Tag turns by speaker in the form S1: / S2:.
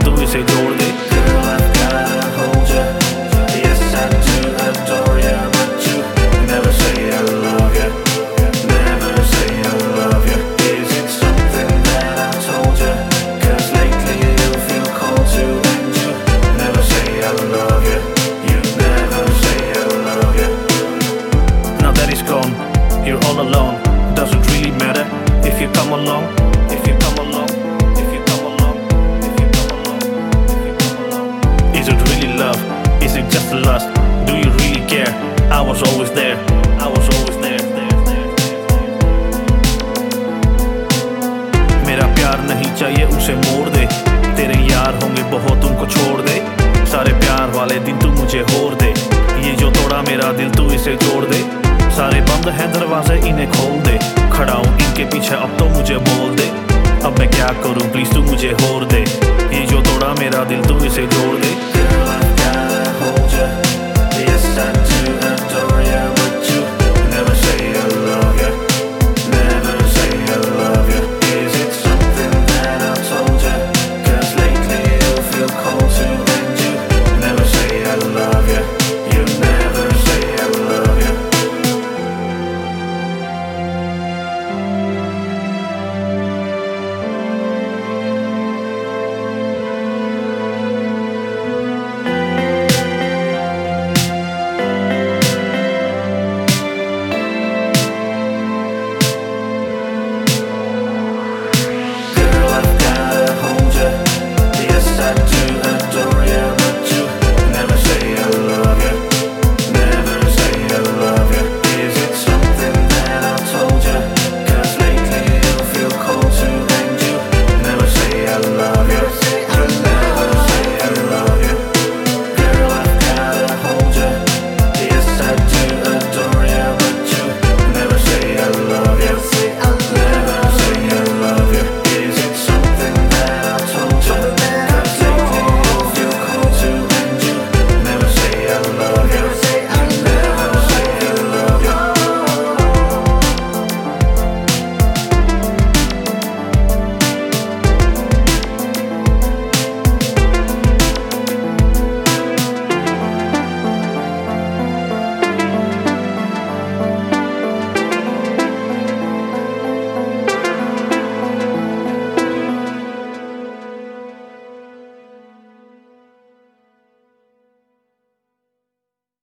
S1: दिल तू इसे जोड़ दे।
S2: Girl, I've gotta hold ya. Yes, I do adore ya, but you never say I love ya. Never say I love ya. Is it something that I told ya? 'Cause lately you feel cold too, and you never say I love ya. You never say I love ya.
S1: Now that he's gone, you're all alone. Doesn't really matter if you come along. If you come along, if you come along, if you come along, if you come along. Is it really love? Is it just lust? Do you really care? I was always there. I was always there. मेरा प्यार नहीं चाहिए उसे मोड़ दे। तेरे यार होंगे बहुत उनको छोड़ दे। सारे प्यार वाले दिन तू मुझे होर दे। ये जो तोड़ा मेरा दिल तू इसे जोड़ दे। सारे बंद हैं दरवाजे इन्हें खोल दे। खड़ा हूँ इनके पीछे अब तो मुझे बोल दे। अब मैं क्या करूँ प्लीज तू मुझे होर दे।